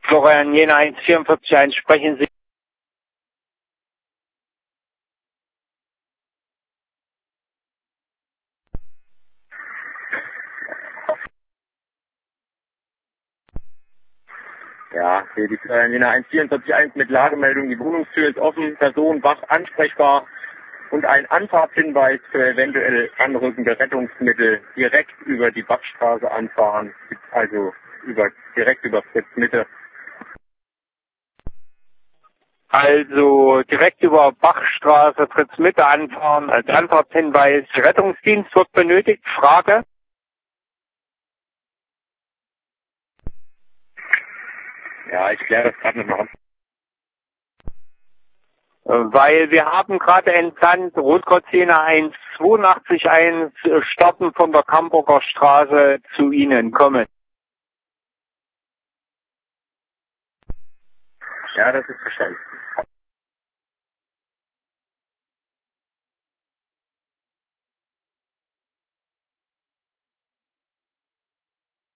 Florian Jena 1441, sprechen Sie. Ja, hier die Florian Jena 1441 mit Lagemeldung, die Wohnungstür ist offen, Person wach ansprechbar und ein Anfahrtshinweis für eventuell anrückende Rettungsmittel direkt über die Bachstraße anfahren, also direkt über Fritz Mitte. Also direkt über Bachstraße, Fritz Mitte anfahren, als Anfahrtshinweis. Rettungsdienst wird benötigt. Frage. Ja, ich kläre das gerade nochmal ab. Weil wir haben gerade entsandt, Rotkreuz Jena 1821 starten von der Camburger Straße zu Ihnen kommen. Ja, das ist verstanden.